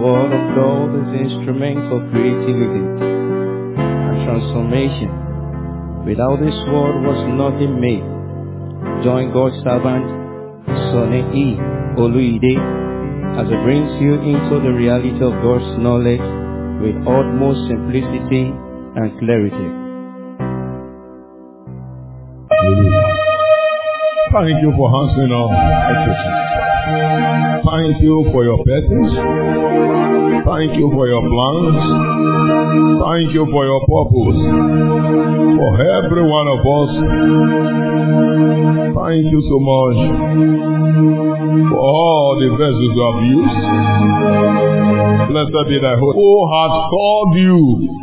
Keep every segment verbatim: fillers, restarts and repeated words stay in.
word of God is the instrument of creativity and transformation. Without this word was nothing made. Join God's servant, Sonny E. Oluide, as it brings you into the reality of God's knowledge with utmost simplicity and clarity. Thank you for answering our petitions. Thank you for your purpose. Thank you for your plans. Thank you for your purpose. For every one of us. Thank you so much for all the vessels you have used. Blessed be thy holy, who has called you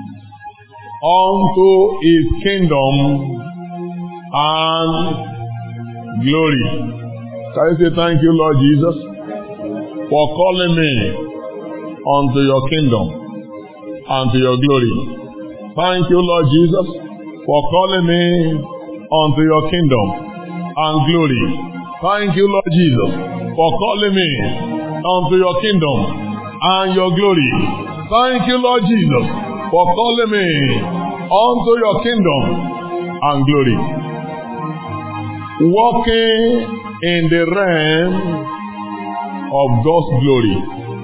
unto his kingdom and glory. Can you say thank you, Lord Jesus, for calling me unto your kingdom and to your glory. Thank you, Lord Jesus, for calling me unto your kingdom and glory. Thank you, Lord Jesus, for calling me unto your kingdom and your glory. Thank you, Lord Jesus, for calling me unto your kingdom and glory. Walking in the realm of God's glory.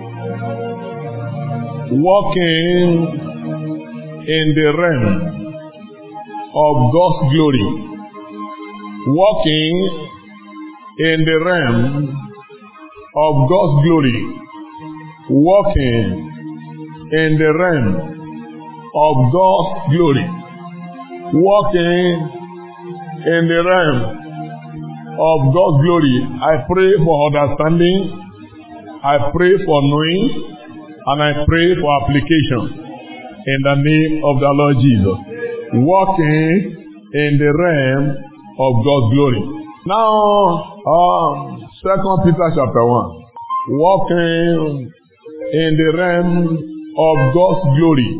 Walking in the realm of God's glory. Walking in the realm of God's glory. Walking in the realm of God's glory. Walking in the realm of God's glory. I pray for understanding. I pray for knowing. And I pray for application. In the name of the Lord Jesus. Walking in the realm of God's glory. Now, um, Second Peter chapter one. Walking in the realm of God's glory.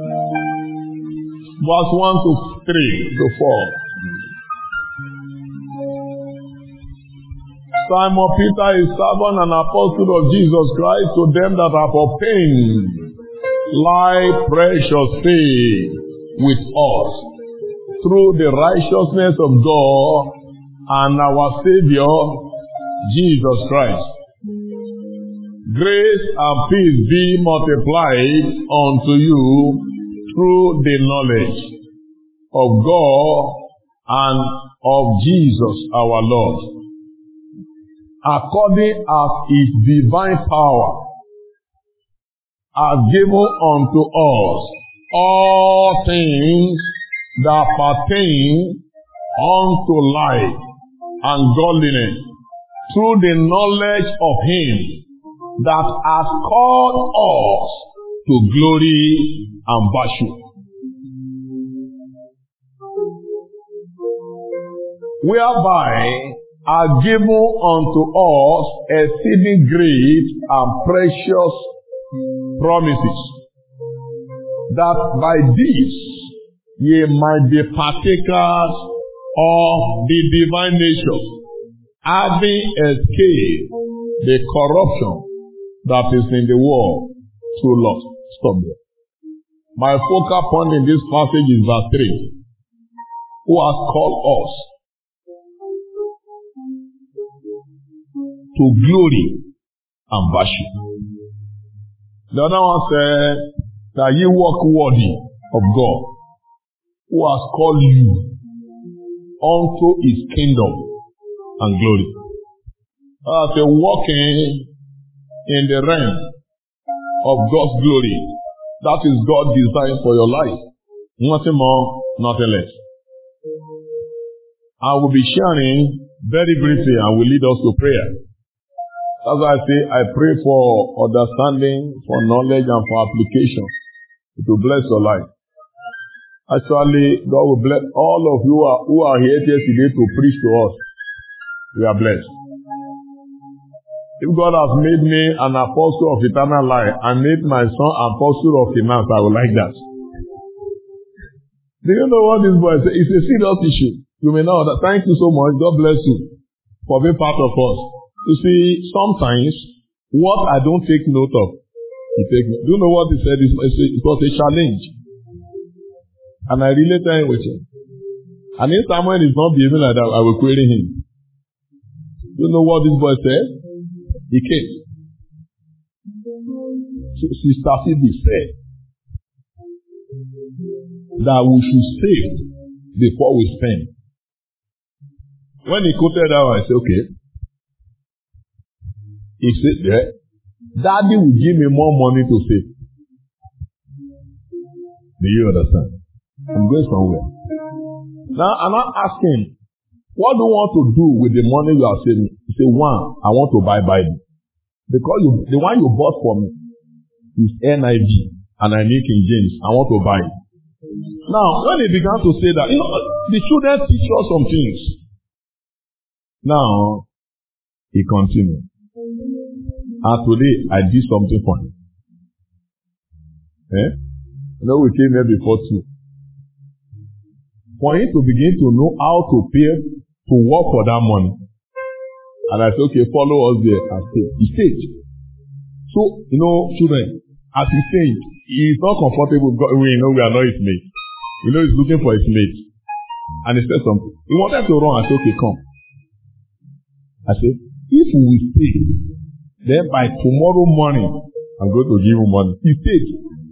Verse one to three to four. Simon Peter is servant and apostle of Jesus Christ to them that have obtained like precious faith with us through the righteousness of God and our Savior Jesus Christ. Grace and peace be multiplied unto you through the knowledge of God and of Jesus our Lord, according as his divine power has given unto us all things that pertain unto life and godliness, through the knowledge of him that has called us to glory and virtue. Whereby are given unto us exceeding great and precious promises, that by this ye might be partakers of the divine nature, having escaped the corruption that is in the world through lust. Stop there. My focal point in this passage is verse three. Who has called us to glory and virtue. The other one said that ye walk worthy of God, who has called you unto his kingdom and glory. As a walking in the realm of God's glory, that is God's design for your life. Nothing more, nothing less. I will be sharing very briefly and will lead us to prayer. As I say, I pray for understanding, for knowledge, and for application. It will bless your life. Actually, God will bless all of you who are, who are here today to preach to us. We are blessed. If God has made me an apostle of eternal life and made my son apostle of finance, I would like that. Do you know what this boy said? It's a serious issue. You may know that. Thank you so much. God bless you for being part of us. You see, sometimes what I don't take note of, He take me. Do you know what he said? It was a challenge. And I related him with him. And if someone is not behaving like that, I will query him. Do you know what this boy said? He came. Sister Phoebe said that we should save before we spend. When he quoted that one, I said, okay. He said, yeah, Daddy will give me more money to save. Do you understand? I'm going somewhere. Now, I'm not asking, what do you want to do with the money you are saving? You say, one, I want to buy Bible. Because you, the one you bought for me is N I V and I need King James. I want to buy it. Now, when he began to say that, you know, the children teach us some things. Now, he continued. And today, I did something for him. Eh? You know, we came here before too. For him to begin to know how to pay, to work for that money. And I said, okay, follow us there and stay. He stayed. So, you know, children, as he said, he is not comfortable because we know we are not his mate. We know he's looking for his mate. And he said something. He wanted to run. I said, okay, come. I said, if we stay, then by tomorrow morning, I'm going to give him money. He stayed.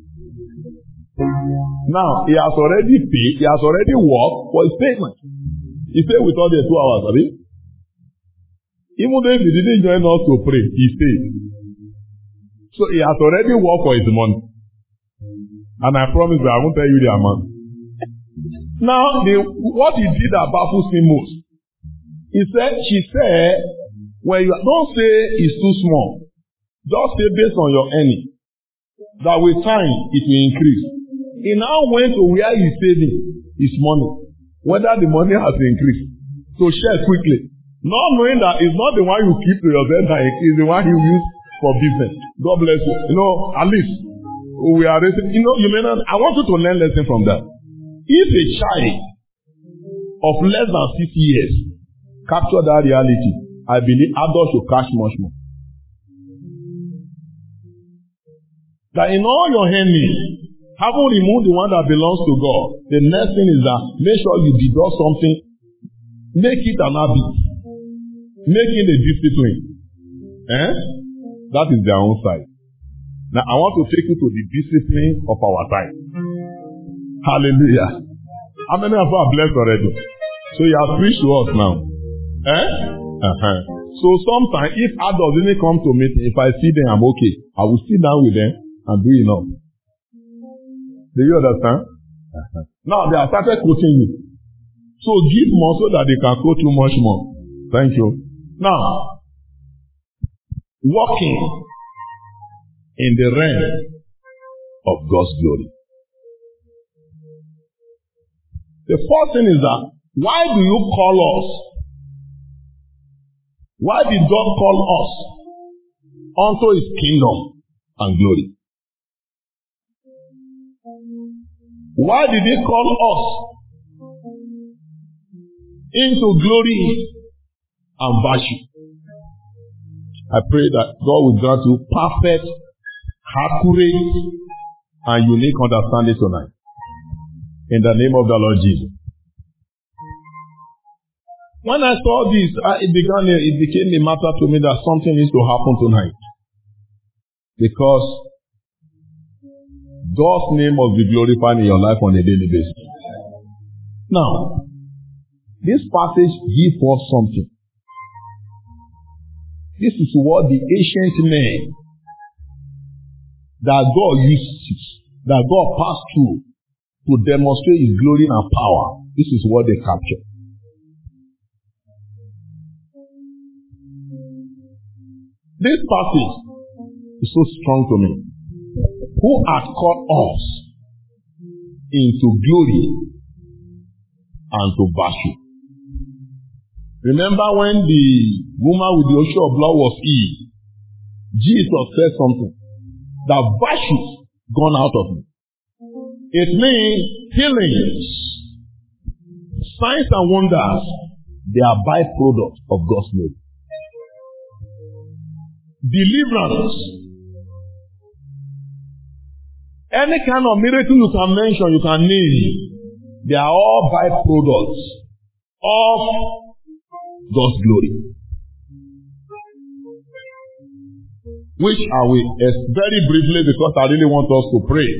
Now, he has already paid, he has already worked for his payment. He stayed with us there two hours, I mean. Even though if he didn't join us to pray, he stayed. So he has already worked for his money. And I promise that I won't tell you the amount. Now, the, what he did that baffles me most. He said, she said, when you don't say it's too small, just say based on your earning, that with time it will increase. He now went to where he's saving his money, whether the money has increased, to share quickly. Not knowing that it's not the one you keep to yourself, that it's the one you use for business. God bless you. You know, at least we are raising, you know, you may not, I want you to learn lesson from that. If a child of less than six years capture that reality, I believe adults should catch much more. That in all your earnings, having removed the one that belongs to God, the next thing is that make sure you deduct something, make it an habit, make it a discipline. Eh? That is their own side. Now I want to take you to the discipline of our time. Hallelujah. How many of us are blessed already? So you have preached to us now. Eh? Uh-huh. So sometimes if adults didn't come to meeting, if I see them, I'm okay. I will sit down with them and do enough. Do you understand? Uh-huh. Now they have started quoting you. So give more so that they can quote you much more. Thank you. Now, walking in the realm of God's glory. The first thing is that, why do you call us? Why did God call us unto his kingdom and glory? Why did he call us into glory and virtue? I pray that God will grant you perfect, accurate, and unique understanding tonight. In the name of the Lord Jesus. When I saw this, I, it began. It became a matter to me that something needs to happen tonight, because God's name must be glorified in your life on a daily basis. Now, this passage gives us something. This is what the ancient men that God uses, that God passed through to demonstrate his glory and power. This is what they capture. This passage is so strong to me. Who has called us into glory and to virtue? Remember when the woman with the issue of blood was healed, Jesus said something, that virtue gone out of me. It means healings, signs and wonders, they are byproducts of God's glory. Deliverance Any kind of miracle you can mention, you can name, they are all byproducts of God's glory. Which I will explain very briefly because I really want us to pray.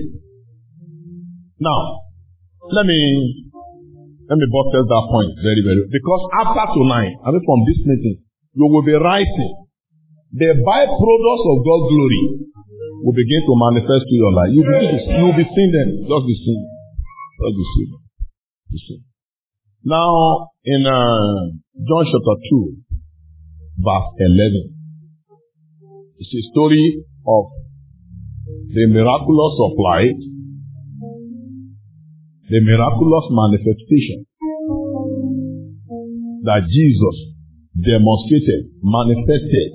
Now, let me let me buttress that point very, very because after tonight, I mean from this meeting, you will be writing the byproducts of God's glory will begin to manifest to your life. You will be, you will be seeing them. Just be seeing. Just be seeing. Be seeing. Now, in uh, John chapter two, verse eleven, it's a story of the miraculous of light, the miraculous manifestation that Jesus demonstrated, manifested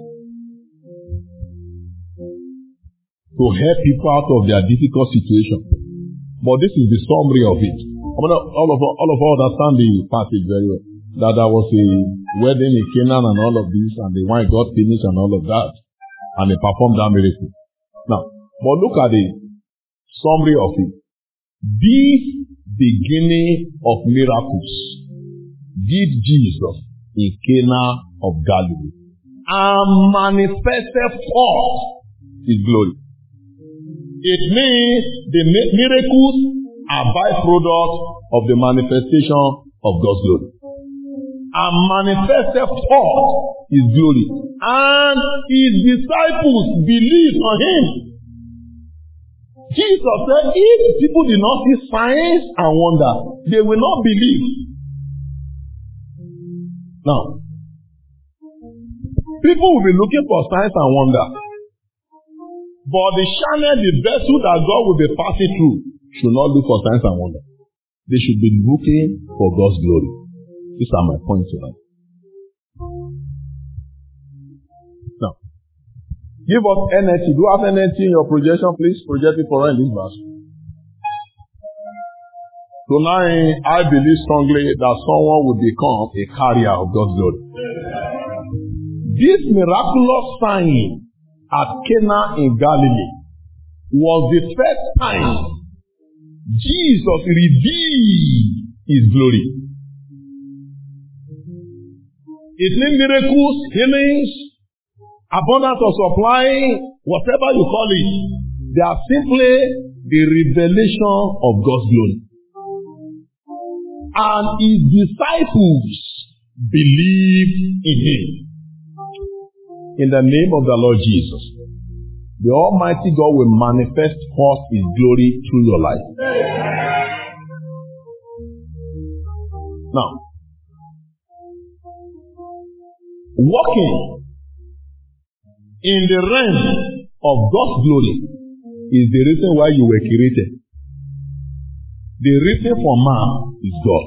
to help people out of their difficult situation. But this is the summary of it. I mean, all of all of us understand the passage very well. That there was a wedding in Canaan and all of this, and the wine got finished and all of that, and they performed that miracle. Now, but look at the summary of it. This beginning of miracles did Jesus in Cana of Galilee and manifested forth His glory. It means the miracles are byproducts of the manifestation of God's glory. And manifested forth His glory. And His disciples believed on Him. Jesus said, if people did not see signs and wonders, they will not believe. Now, people will be looking for signs and wonders. But the channel, the vessel that God will be passing through should not look for signs and wonders. They should be looking for God's glory. These are my points tonight. Now, give us N L T. Do you have N L T in your projection, please? Project it for us in this verse. Tonight, I believe strongly that someone will become a carrier of God's glory. This miraculous sign at Cana in Galilee was the first time Jesus revealed His glory. It means miracles, healings, abundance of supply, whatever you call it. They are simply the revelation of God's glory. And His disciples believed in Him. In the name of the Lord Jesus, the Almighty God will manifest forth His glory through your life. Now, walking in the realm of God's glory is the reason why you were created. The reason for man is God.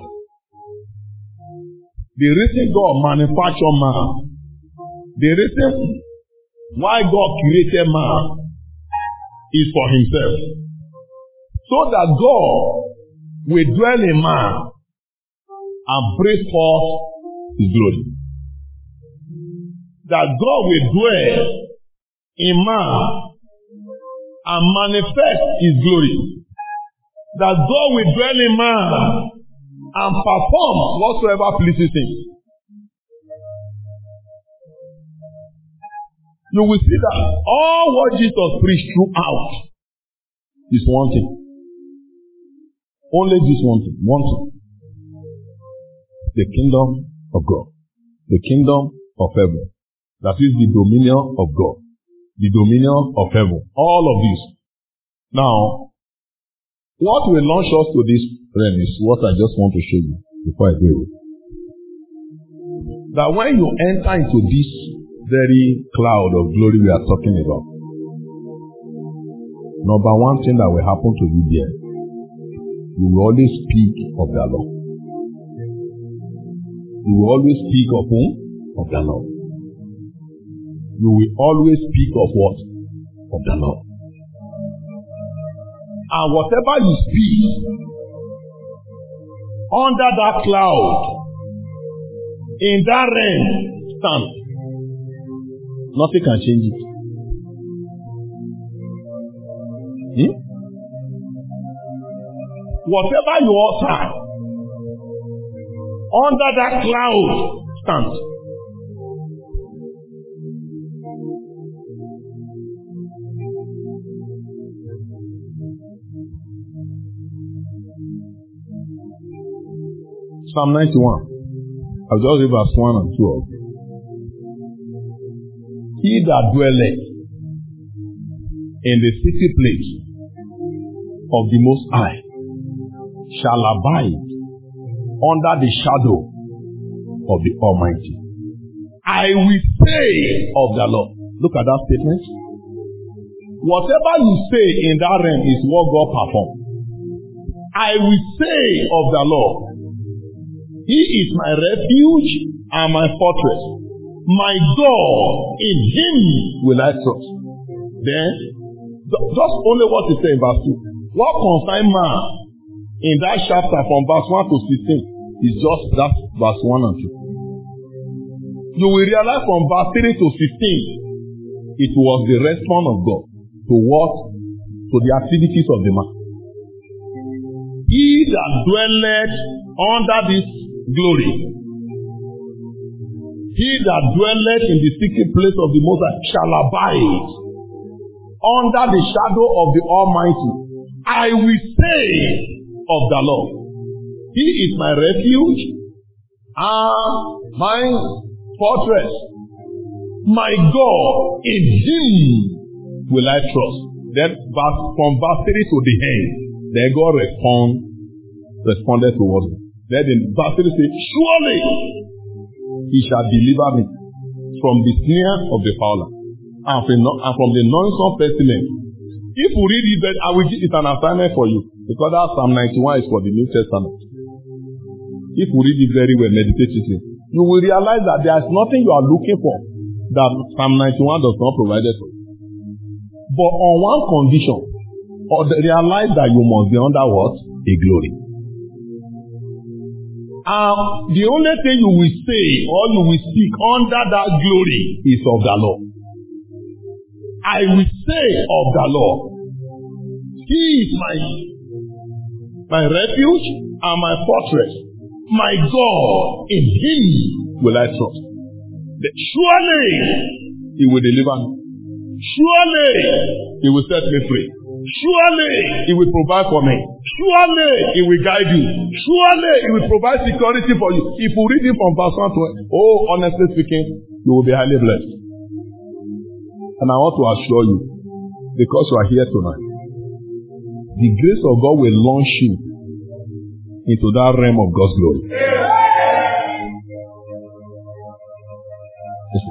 The reason God manufactured man. The reason why God created man is for Himself. So that God will dwell in man and bring forth His glory. That God will dwell in man and manifest His glory. That God will dwell in man and perform whatsoever pleases Him. You will see that all what Jesus preached throughout is one thing. Only this one thing. One thing. The kingdom of God. The kingdom of heaven. That is the dominion of God. The dominion of heaven. All of this. Now, what will launch us to this realm is what I just want to show you before I go. That when you enter into this very cloud of glory we are talking about, number one thing that will happen to you there, you will always speak of the Lord. You will always speak of whom? Of the Lord. You will always speak of what? Of the Lord. And whatever you speak under that cloud, in that realm, stand. Nothing can change it. Hmm? whatever you utter, under that cloud, stand. Psalm ninety-one. I'll just read verse one and two. He that dwelleth in the secret place of the Most High shall abide under the shadow of the Almighty. I will say of the Lord. Look at that statement. Whatever you say in that realm is what God performs. I will say of the Lord, He is my refuge and my fortress. My God, in Him will I trust. Then, just only what it says in verse two. What concerns man in that chapter from verse one to sixteen is just that verse one and two. You will realize from verse three to fifteen, it was the response of God to what? To the activities of the man. He that dwelleth under this glory, he that dwelleth in the secret place of the Most High shall abide under the shadow of the Almighty. I will say of the Lord, He is my refuge and my fortress. My God, in Him will I trust. Then verse, from verse three to the end, then God respond, responded towards me. Then in verse three say, surely He shall deliver me from the snare of the fowler and from, and from the noisome pestilence. If we read it, I will give it an assignment for you, because that Psalm ninety-one is for the New Testament. If we read it very well, meditate it, you will realize that there is nothing you are looking for that Psalm ninety-one does not provide for you. But on one condition, or realize that you must be under what? A glory. And the only thing you will say or you will speak under that glory is of the Lord. I will say of the Lord, He is my, my refuge and my fortress. My God, in Him will I trust. Surely He will deliver me. Surely He will set me free. Surely He will provide for me. Surely He will guide you. Surely He will provide security for you. If you read it from verse one to oh, honestly speaking, you will be highly blessed. And I want to assure you, because you are here tonight, the grace of God will launch you into that realm of God's glory. Listen.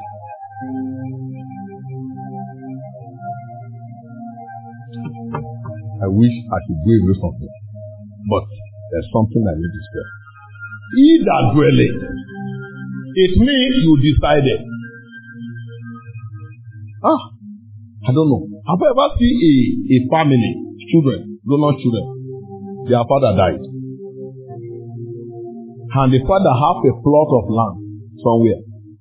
I wish I could go away from here, but there's something I need to say. He that dwelleth, it means you decided. Ah, I don't know. Have you ever seen a, a family, children, grown-up children, their father died, and the father has a plot of land somewhere,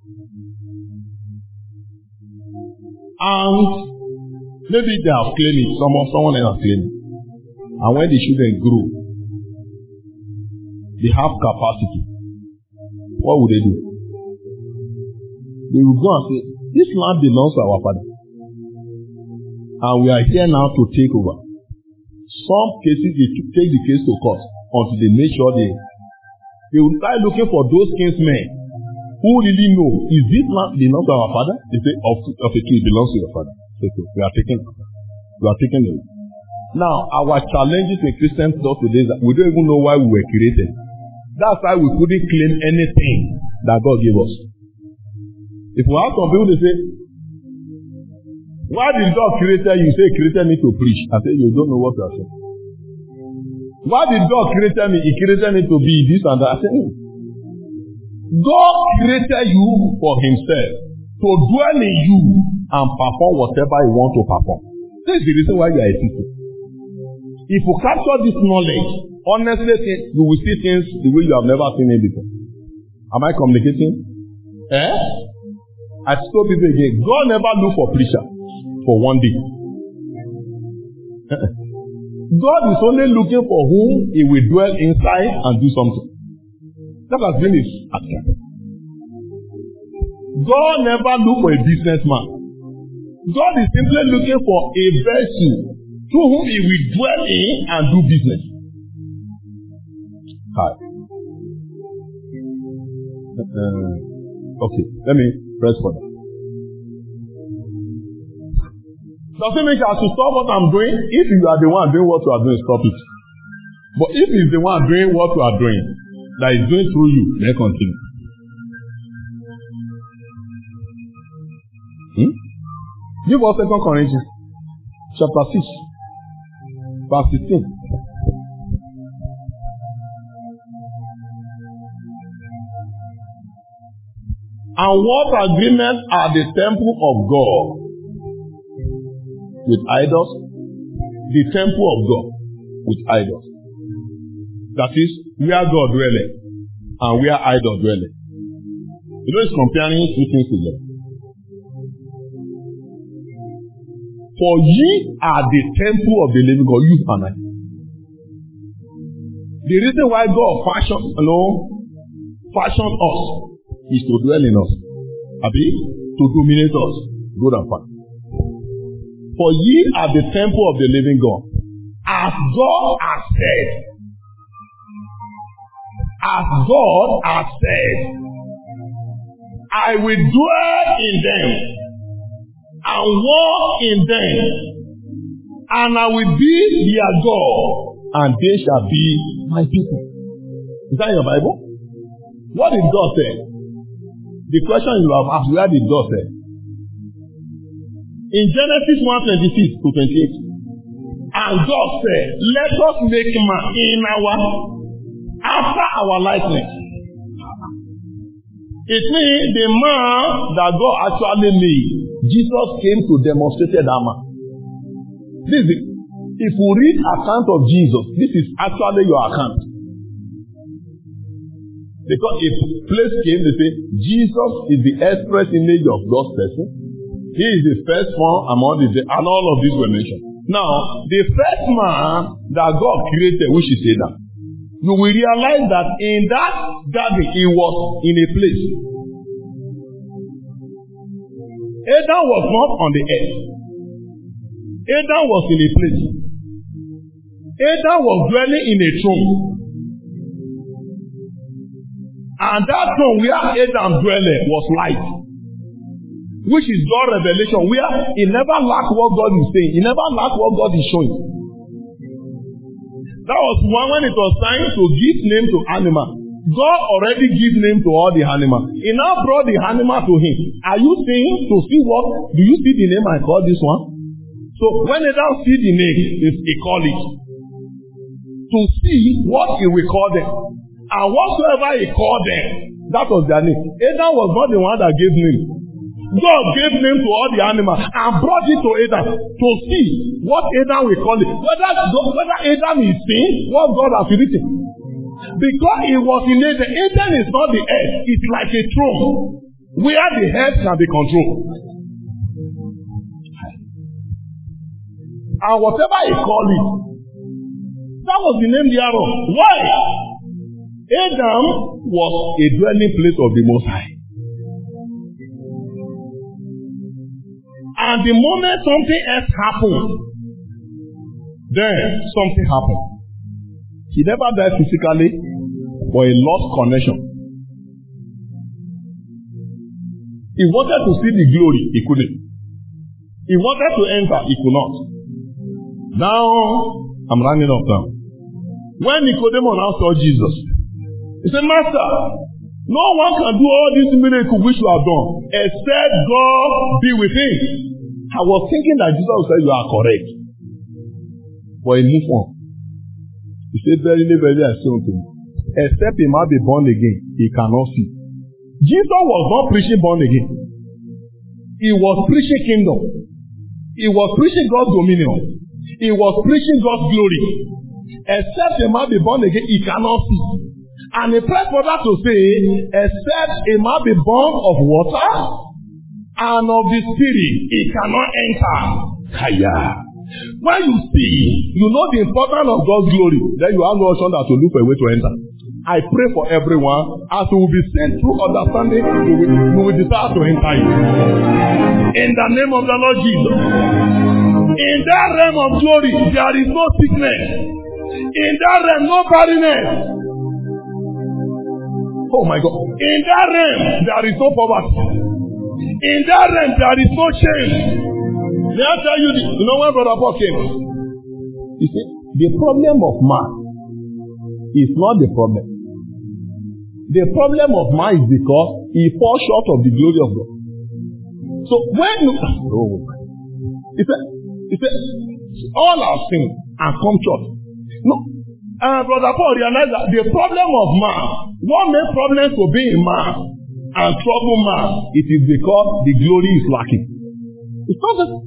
and maybe they have claimed it, someone, someone else has claimed it. And when the children grow, they have capacity. What would they do? They will go and say, this land belongs to our father. And we are here now to take over. Some cases, they take the case to court until they make sure they, they will start looking for those kinsmen who really know, is this land belongs to our father? They say, of, of a tree, it belongs to your father. So, so we are taking it. We are taking it. Now, our challenges in Christian thought today is that we don't even know why we were created. That's why we couldn't claim anything that God gave us. If we have some people, they say, why did God create you? You say, He created me to preach. I say, you don't know what you are saying. Why did God create me? He created me to be this and that. I say, no. God created you for Himself, to dwell in you and perform whatever He wants to perform. This is the reason why you are a teacher. If you capture this knowledge, honestly, you will see things the way you have never seen it before. Am I communicating? Eh? I told people again, God never look for preacher for one day. God is only looking for whom he will dwell inside and do something. That has been his action. God never look for a businessman. God is simply looking for a vessel through whom he will dwell in and do business. Hi. Uh, okay, let me press for that. Does it mean I should stop what I'm doing? If you are the one doing what you are doing, stop it. But if he's the one doing what you are doing, that is doing through you, then continue. Hmm? Give us Second Corinthians chapter six, verse sixteen. And what agreements are the temple of God with idols? The temple of God with idols. That is, where God dwelleth and where idol dwelleth. You know, it's comparing two things together. For ye are the temple of the living God, you and I. The reason why God fashioned, you know, fashioned us is to dwell in us. Abi, to dominate us. Good and fine. For ye are the temple of the living God. As God has said. As God has said. I will dwell in them and walk in them, and I will be their God, and they shall be my people. Is that in your Bible? What did God say? The question you have asked, where did God say? In Genesis one twenty-six to twenty-eight. And God said, let us make man in our, after our likeness. It means the man that God actually made, Jesus came to demonstrate that man. This is, if we read account of Jesus, this is actually your account. Because if place came, they say, Jesus is the express image of God's person. He is the first one among the, and all of these were mentioned. Now, the first man that God created, which is Adam, you will realize that in that garden, he was in a place. Adam was not on the earth. Adam was in a place. Adam was dwelling in a throne. And that throne where Adam dwelled was light. Which is God's revelation, where he never lacked what God is saying. He never lacked what God is showing. That was one when it was time to give name to animal. God already gave name to all the animals. He now brought the animal to him. Are you saying to see what? Do you see the name I call this one? So when they don't see the name, he call it. To see what he will call them. And whatsoever he called them, that was their name. Adam was not the one that gave name. God gave name to all the animals and brought it to Adam to see what Adam will call it. Whether, whether Adam is seeing what God has written. Because it was in Eden. Eden is not the earth. It's like a throne where the head can be controlled. And whatever he called it, that was the name thereof. Why? Adam was a dwelling place of the Most High. And the moment something else happened, then something happened. He never died physically, but he lost connection. He wanted to see the glory, he couldn't. He wanted to enter, he could not. Now, I'm running up now. When Nicodemus now saw Jesus, he said, Master, no one can do all these miracles which you have done, except God be with him. I was thinking that Jesus would say, you are correct. But he moved on. He said, verily, verily, I say unto you, except he might be born again, he cannot see. Jesus was not preaching born again. He was preaching kingdom. He was preaching God's dominion. He was preaching God's glory. Except he might be born again, he cannot see. And he prayed for that to say, except he might be born of water and of the Spirit, he cannot enter. Kaya. When you see, you know the importance of God's glory, then you have no option than to look for a way to enter. I pray for everyone, as you will be sent through understanding, you will, you will desire to enter it. In the name of the Lord Jesus. In that realm of glory, there is no sickness. In that realm, no barrenness. Oh my God. In that realm, there is no poverty. In that realm, there is no shame. May I tell you this? You know when Brother Paul came? He said, the problem of man is not the problem. The problem of man is because he falls short of the glory of God. So when you, oh, he said, he said, all our sin and come short. No, uh, Brother Paul realized that the problem of man, what makes problems to be in man and trouble man, it is because the glory is lacking. It's not that.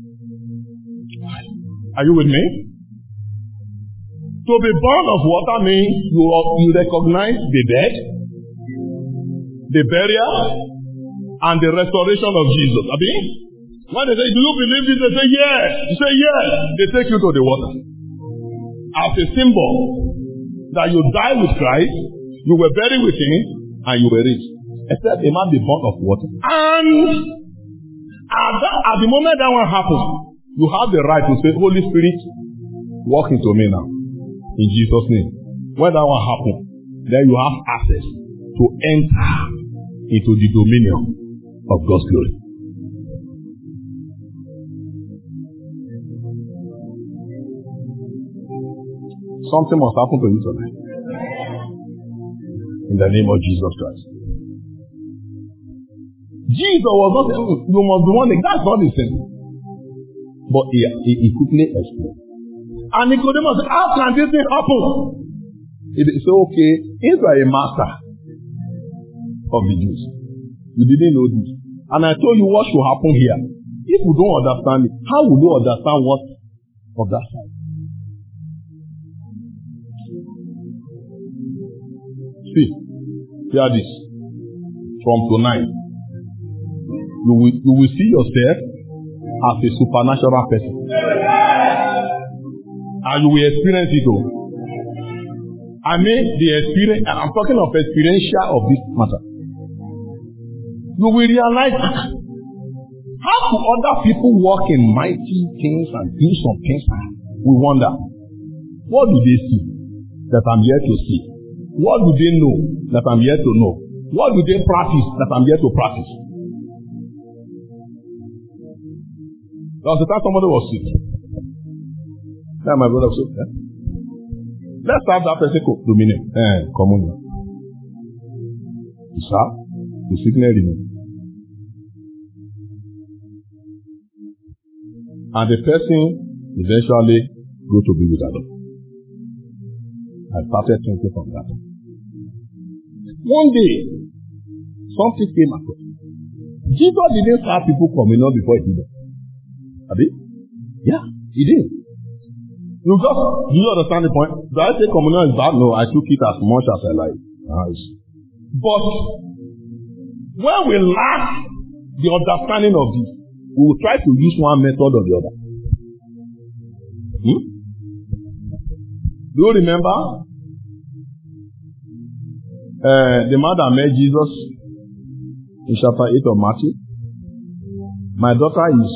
Are you with me? To be born of water means you, you recognize the dead, the burial, and the restoration of Jesus. I mean, when they say, do you believe this? They say, yes. You say, yes. They take you to the water. As a symbol that you die with Christ, you were buried with Him, and you were raised. Except a man be born of water. And at, that, at the moment that one happens, you have the right to say, Holy Spirit, walk into me now. In Jesus' name. When that one happens, then you have access to enter into the dominion of God's glory. Something must happen to you tonight. In the name of Jesus Christ. Jesus was not saying, you must be one thing. That's not the same. But he, he, he quickly explained. And Nicodemus said, how can this thing happen? He said, okay, if you are a master of the Jews, you didn't know this. And I told you what should happen here. If you don't understand it, how will you understand what of that side? See, hear this. From tonight, you will, you will see yourself as a supernatural person. And you will experience it all. I mean, the experience, I'm talking of experiential of this matter. You will realize, how do other people walk in mighty things and do some things? We wonder, what do they see that I'm here to see? What do they know that I'm here to know? What do they practice that I'm here to practice? There was a time somebody was sick. Now my brother said, eh? Let's have that person dominion. Eh, communion. Sir, the sickness remains. And the person eventually go to be with the Lord. I started thinking from that. One day, something came across. Jesus didn't start people communion before he did it. Abi? Yeah, he did. You just, do you understand the point? Do I say communion is bad? No, I took it as much as I like. Nice. But, when we lack the understanding of this, we will try to use one method or the other. Hmm? Do you remember uh, the man that met Jesus in chapter eight of Matthew? My daughter is,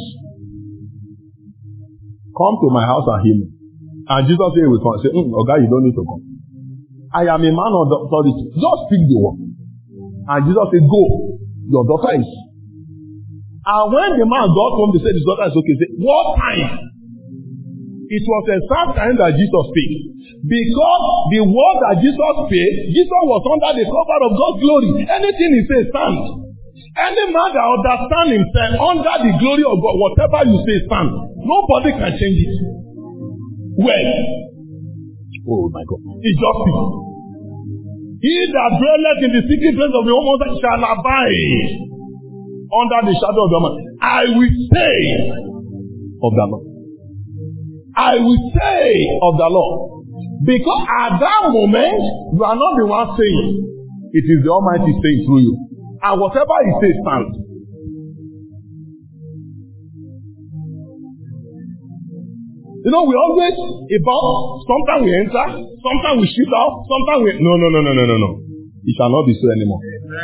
come to my house and heal me. And Jesus said, he will come. Say, mm, okay, you don't need to come. I am a man of authority. Just speak the word. And Jesus said, go. Your daughter is. And when the man got home, they said his daughter is okay. He said, what time? It was a exact time that Jesus spoke. Because the word that Jesus spoke, Jesus was under the cover of God's glory. Anything he says stands. Any man that understands himself under the glory of God, whatever you say stands. Nobody can change it. Well, oh my God, he just speaks. He that dwelleth in the secret place of the Almighty shall abide under the shadow of the Almighty. I will say of the Lord. I will say of the Lord. Because at that moment, you are not the one saying. It is the Almighty saying through you. And whatever he says stands. You know, we always about, sometimes we enter, sometimes we shoot out, sometimes we, no, no, no, no, no, no, no. It shall not be so anymore.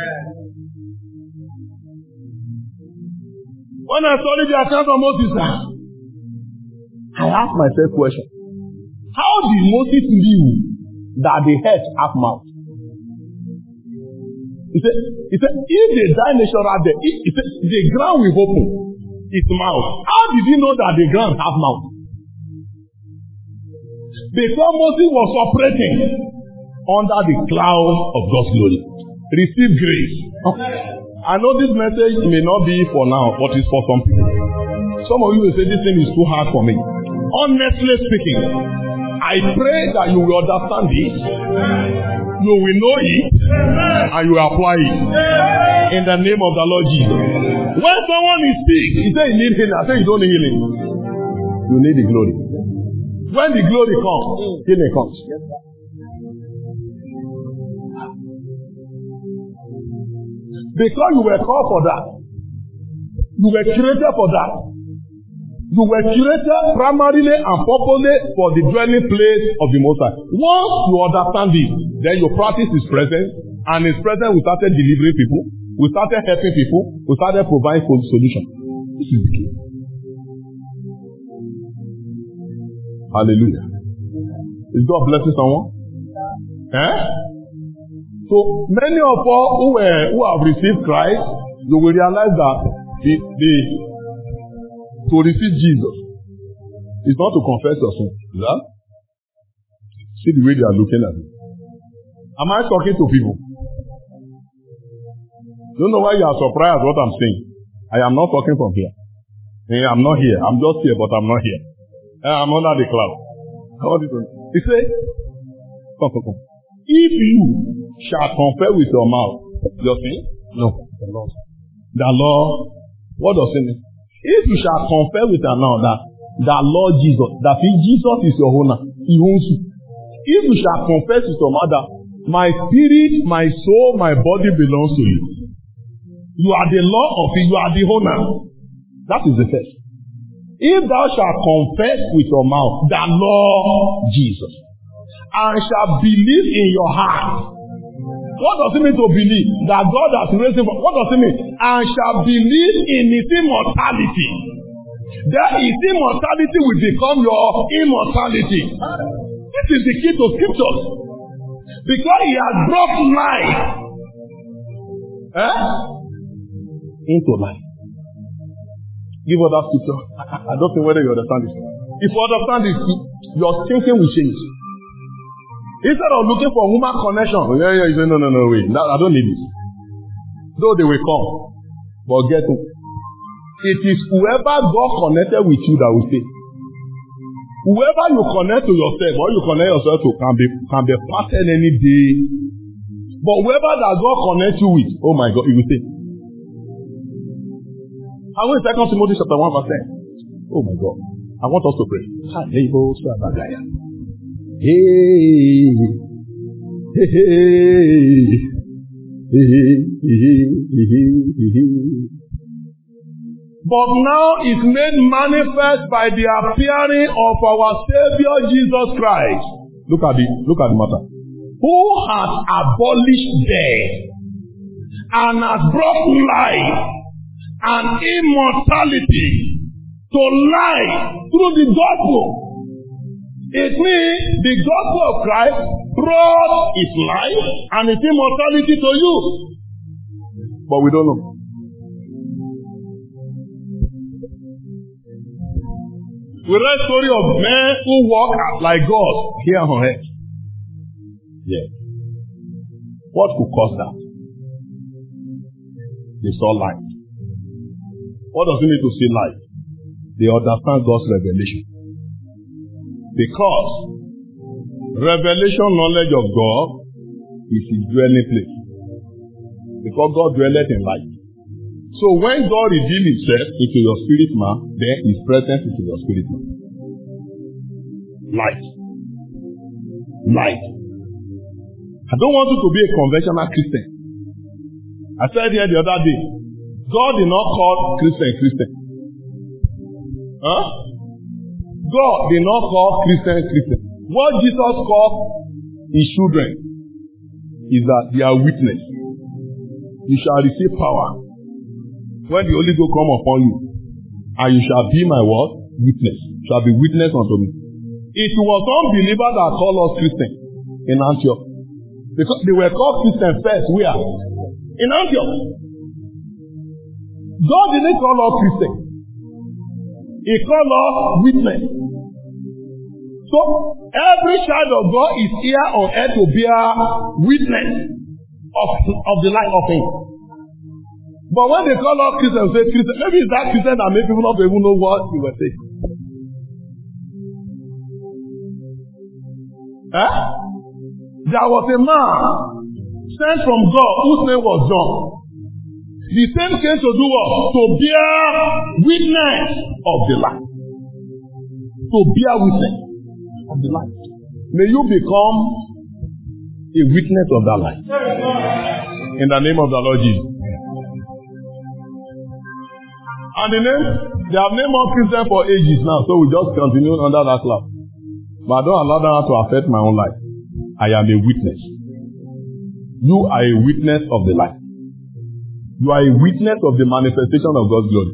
When I studied the account of Moses, I asked myself a question. How did Moses knew that the head have mouth? He said, he said, if the die nation are there, he, he said, the ground will open its mouth. How did he know that the ground have mouth? Because Moses was operating under the cloud of God's glory. Receive grace. I know this message may not be for now, but it's for some people. Some of you will say this thing is too hard for me. Honestly speaking, I pray that you will understand this, you will know it, and you will apply it. In the name of the Lord Jesus. When someone is sick, he say he need healing. I say you don't need healing. You need the glory. When the glory comes, healing comes. Because you were called for that. You were created for that. You were created primarily and purposely for the dwelling place of the Most High. Once you understand this, then your practice is present, and His presence we started delivering people, we started helping people, we started providing solutions. This is the key. Hallelujah. Is God blessing someone? Eh? So many of us who were who have received Christ, you will realize that the, the to receive Jesus is not to confess your sin. Is that? See the way they are looking at me. Am I talking to people? Don't know why you are surprised what I'm saying. I am not talking from here. I'm not here. I'm just here, but I'm not here. I'm under the cloud. He said, come, come, come. If you shall confess with your mouth your sin, no, the Lord. The Lord, what does it mean? If you shall confess with your mouth that the Lord Jesus, that Jesus is your owner, He owns you. If you shall confess with your mouth that my spirit, my soul, my body belongs to you. You are the Lord of it, you are the owner. That is the first. If thou shalt confess with your mouth the Lord Jesus, and shall believe in your heart. What does it mean to believe? That God has raised him. What does it mean? And shall believe in his immortality. That his immortality will become your immortality. This is the key to scriptures. Because he has brought life eh? into life. Give us that scripture. I don't think whether you understand this. If you understand this, your thinking will change. Instead of looking for human connection, yeah, yeah, you say, no, no, no, wait, no, I don't need this. Though they will come, but get it. It is whoever God connected with you that will stay. Whoever you connect to yourself, or you connect yourself to, can be can be parted any day. But whoever that God connects you with, oh my God, he will stay. I want Second Timothy chapter one verse ten. Oh my God, I want us to pray. Hey, hey, hey, hey, hey, hey. But now is made manifest by the appearing of our Savior Jesus Christ. Look at the look at the matter. Who has abolished death and has brought life and immortality to life through the gospel. It means the gospel of Christ brought his life and his immortality to you. But we don't know. We read the story of men who walk like God here on earth. Yes. What could cause that? They saw light. What does it mean to see light? They understand God's revelation. Because revelation knowledge of God is his dwelling place. Because God dwelleth in light. So when God reveals himself into your spirit man, then his presence is in your spirit man. Light. Light. I don't want you to be a conventional Christian. I said here the other day, God did not call Christian Christian. Huh? God did not call Christians Christians. What Jesus called his children is that they are witness. You shall receive power when the Holy Ghost come upon you, and you shall be my what? Witness. You shall be witness unto me. It was unbelievers that called us Christians in Antioch. Because they were called Christians first. Where? In Antioch. God didn't call us Christians. He called us witness. So, every child of God is here on earth to bear witness of, of the life of him. But when they call us Christians, say Christian, maybe it's that Christian that make people not even know what we were saying. Eh? There was a man sent from God whose name was John. The same came to do what? To bear witness of the light. To bear witness of the light. May you become a witness of that light. In the name of the Lord Jesus. And the name, they have named us Christian for ages now, so we just continue under that cloud. But I don't allow that to affect my own life. I am a witness. You are a witness of the light. You are a witness of the manifestation of God's glory.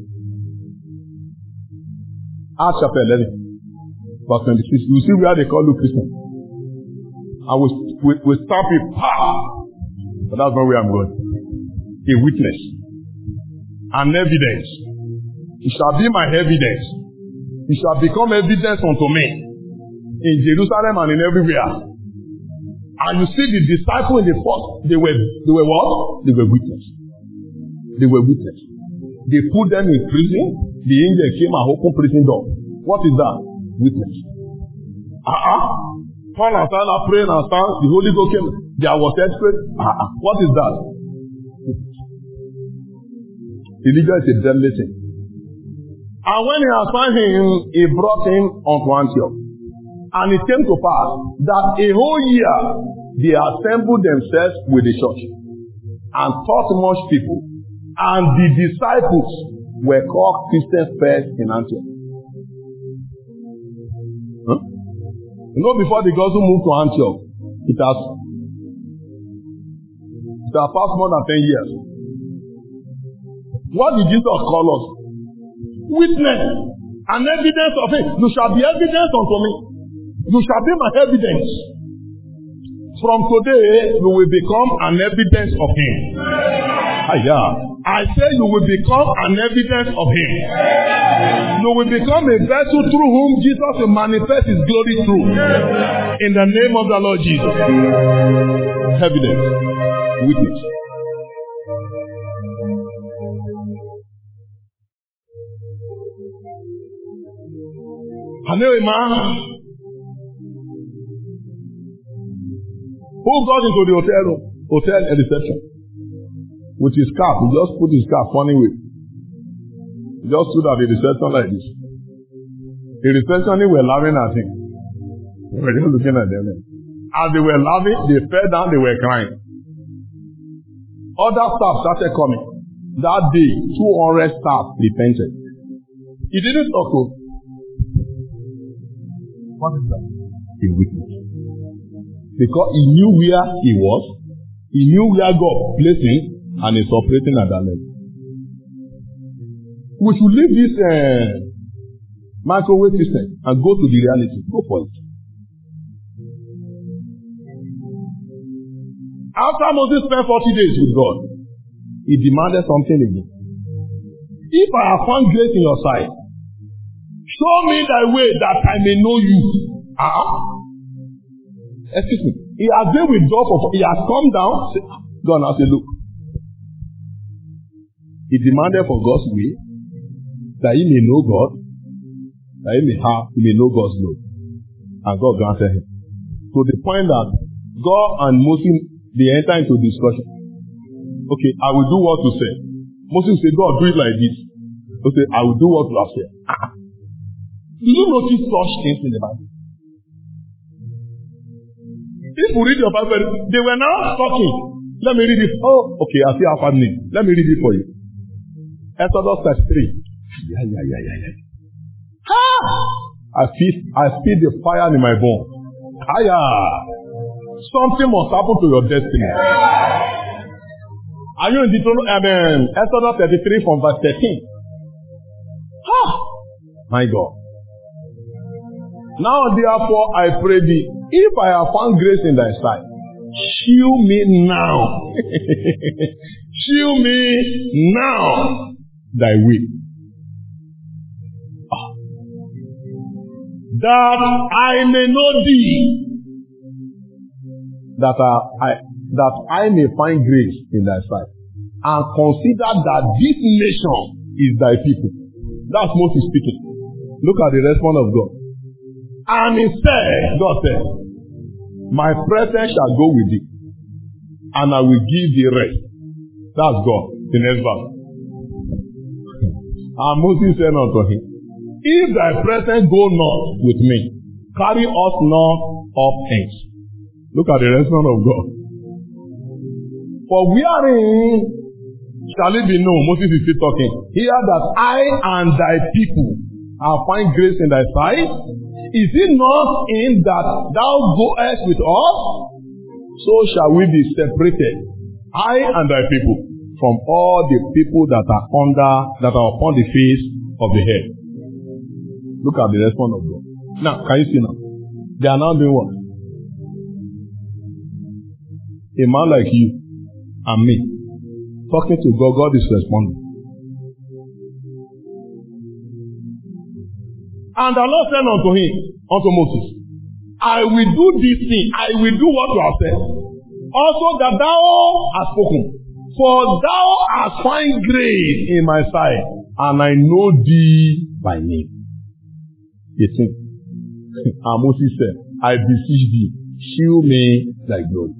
Acts chapter eleven, verse twenty-six. You see where they call you Christian. And we, we, we stamp it, power. But that's not where I'm going. A witness. An evidence. It shall be my evidence. It shall become evidence unto me. In Jerusalem and in everywhere. And you see the disciples in the first, they were, they were what? They were witness. They were witness. They put them in prison. The angel came and opened prison door. What is that? Witness. Uh-uh. Paul and Silas praying and stand. The Holy Ghost came. There was earthquake. Uh-uh. What is that? Elijah is a deadly thing. And when he had found him, he brought him unto Antioch. And it came to pass that a whole year they assembled themselves with the church and taught much people. And the disciples were called Christians first in Antioch. Huh? You know, before the gospel moved to Antioch, it has, it has passed more than ten years. What did Jesus call us? Witness. An evidence of it. You shall be evidence unto me. You shall be my evidence. From today, you will become an evidence of him. Ah, yeah. I say you will become an evidence of him. You will become a vessel through whom Jesus will manifest his glory through. In the name of the Lord Jesus. Evidence. Witness. Hello, man. Who got into the hotel room? Hotel at reception. With his cap. He just put his cap funny way. He just stood at the reception like this. The receptionists were laughing at him. They were just looking at them. As they were laughing, they fell down, they were crying. Other staff started coming. That day, two hundred staff repented. He didn't talk to. What is that? A witness. Because he knew where he was, he knew where God placed him, and he's operating at that level. We should leave this uh, microwave system and go to the reality. Go for it. After Moses spent forty days with God, he demanded something again. If I have found grace in your sight, show me thy way that I may know you. Ah. Excuse me. He has been with God for, he has come down. Say, God now say, look. He demanded for God's way, that he may know God, that he may have, he may know God's glory. And God granted him. To the point that God and Moses, they enter into discussion. Okay, I will do what you say. Moses said, God, do it like this. Okay, I will do what you have said. Ah. Do you notice such things in the Bible? If you read your Bible, they were now talking. Let me read it. Oh, okay, I see our family. Let me read it for you. Exodus thirty-three. Yeah, yeah, yeah, yeah, yeah. Ah! I feel, I feel the fire in my bone. Aya! Something must happen to your destiny. Are you in Deuteronomy, I mean, Exodus thirty-three from verse thirteen? Ah! My God. Now therefore I pray thee, if I have found grace in thy sight, shew me now. Shew me now thy way. Ah. That I may know thee. That I, I that I may find grace in thy sight. And consider that this nation is thy people. That's Moses speaking. Look at the response of God. And he said, God said, my presence shall go with thee, and I will give thee rest. That's God. The next verse. And Moses said unto him, if thy presence go not with me, carry us not up hence. Look at the response of God. For wherein shall it be known, Moses is still talking, hear that I and thy people have find grace in thy sight. Is it not in that thou goest with us? So shall we be separated, I and thy people, from all the people that are under, that are upon the face of the earth. Look at the response of God. Now, can you see now? They are now doing what? A man like you and me, talking to God, God is responding. And the Lord said unto him, unto Moses, I will do this thing, I will do what you have said. Also that thou hast spoken, for thou hast find grace in my sight, and I know thee by name. eighteen. And Moses said, I beseech thee, shew me thy glory.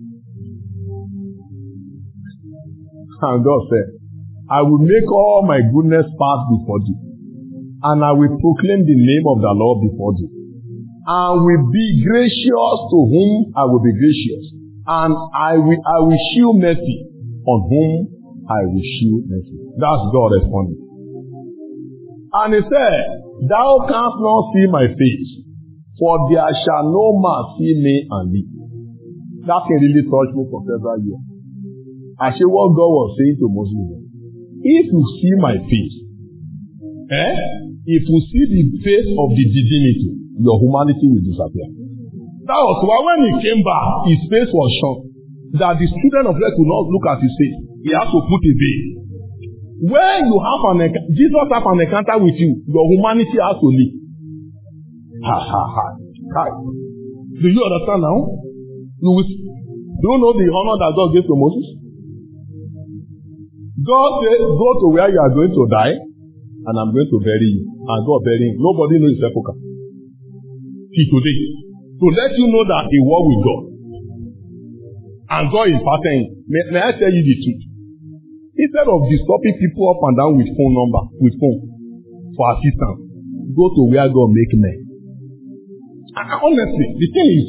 And God said, I will make all my goodness pass before thee, and I will proclaim the name of the Lord before thee, and will be gracious to whom I will be gracious, and I will I will shew mercy on whom I will shew mercy. That's God responding. And he said, thou canst not see my face, for there shall no man see me and live. That can really touch me for several years. I say what God was saying to Moses. If you see my face, eh? If you see the face of the divinity, your humanity will disappear. That was why when he came back, his face was shown. That the children of God could not look at his face. He had to put a veil. When you have an encounter, Jesus have an encounter with you, your humanity has to leave. Ha ha ha. Hi. Do you understand now? You will, do you know the honor that God gave to Moses? God said, go to where you are going to die, and I'm going to bury you. And God bury him. Nobody knows his sepulchre. See today. To let you know that he walked with God. And God is pattern. May, may I tell you the truth? Instead of disturbing people up and down with phone number, with phone, for assistance, go to where God make men. And honestly, the thing is,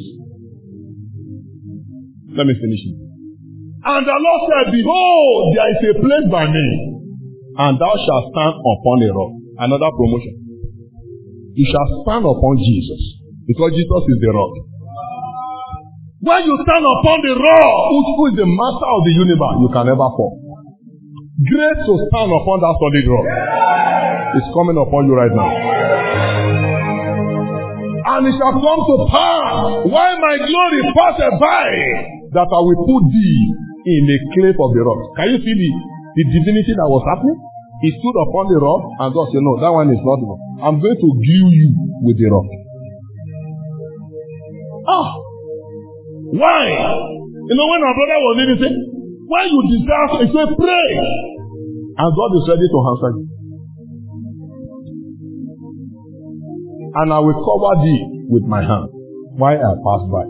let me finish it. And the Lord said, behold, there is a place by me, and thou shalt stand upon a rock. Another promotion. You shall stand upon Jesus, because Jesus is the rock. When you stand upon the rock, who is the master of the universe, you can never fall. Grace to stand upon that solid rock is coming upon you right now. And it shall come to pass, while my glory passeth by, that I will put thee in a cleft of the rock. Can you see the, the divinity that was happening? He stood upon the rock, and God said, no, that one is not one. I'm going to glue you with the rock. Ah! Why? You know, when our brother was in, he said, when you desire, he said, pray. And God is ready to answer you. And I will cover thee with my hand while I pass by.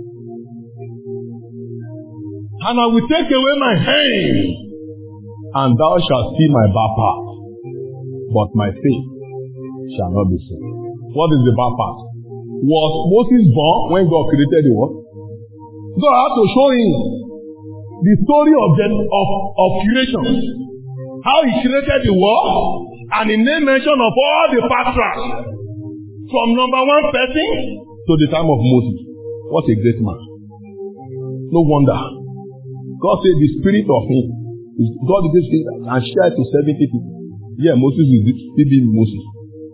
And I will take away my hand, and thou shalt see my back part, but my face shall not be seen. What is the back part? Was Moses born when God created the world? God had to show him the story of the, of, of creation. How he created the world, and he made mention of all the patriarchs From number one person to the time of Moses. What a great man. No wonder. God said the spirit of him, God did this and shared to seventy people. Yeah, Moses is still being Moses.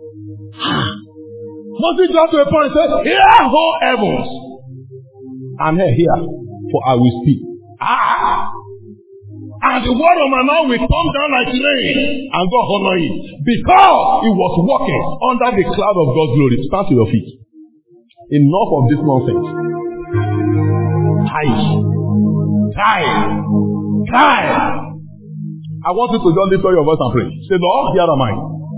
Moses got to a point and said, hear, O heavens, and hear, hear, for I will speak. Ah! And the word of my mouth will come down like rain, and God honor it. Because he was walking under the cloud of God's glory. Stand to your feet. Enough of this nonsense. Time. Time. Time. I want you to just lift up your voice and pray. Say, Lord, here am I.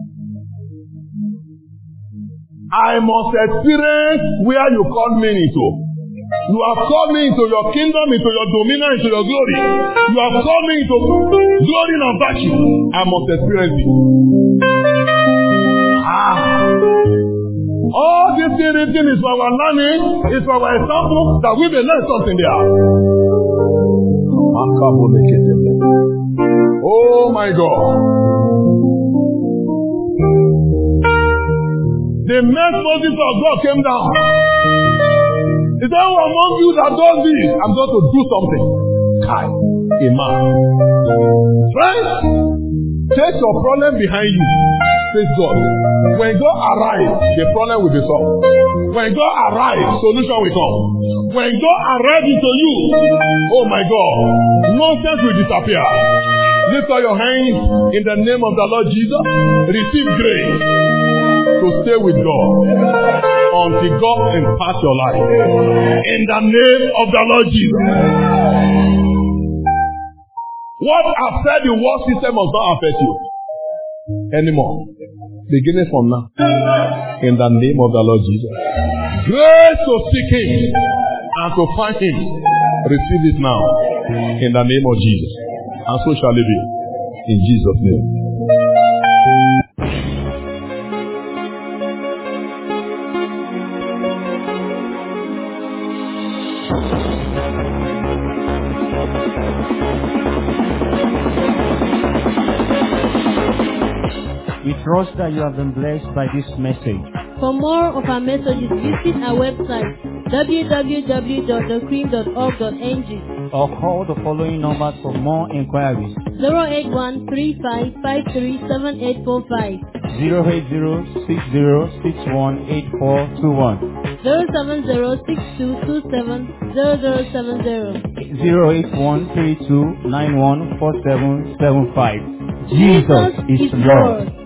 I must experience where you called me into. You have called me into your kingdom, into your dominion, into your glory. You have called me into glory and virtue. I must experience it. Ah. All this thing is for our learning, is for our example, that we may learn something there. Oh my God. The next Moses of God came down. He said, who among you that does this? I'm going to do something. Kai, a man. Friends, take your problem behind you. Praise God. When God arrives, the problem will be solved. When God arrives, solution will come. When God arrives into you, oh my God, nonsense will disappear. Lift up your hands in the name of the Lord Jesus. Receive grace to stay with God until God imparts your life. In the name of the Lord Jesus. What I've said, the world system must not affect you anymore. Beginning from now. In the name of the Lord Jesus. Grace to seek him and to find him. Receive it now. In the name of Jesus. And so shall it be. In Jesus' name. We trust that you have been blessed by this message. For more of our messages, visit our website w w w dot the cream dot org dot n g or call the following numbers for more inquiries. zero eight one three five five three seven eight four five, zero eight zero six zero six one eight four two one, zero seven zero six two two seven zero zero seven zero, zero eight one three two nine one four seven seven five. Jesus is Lord.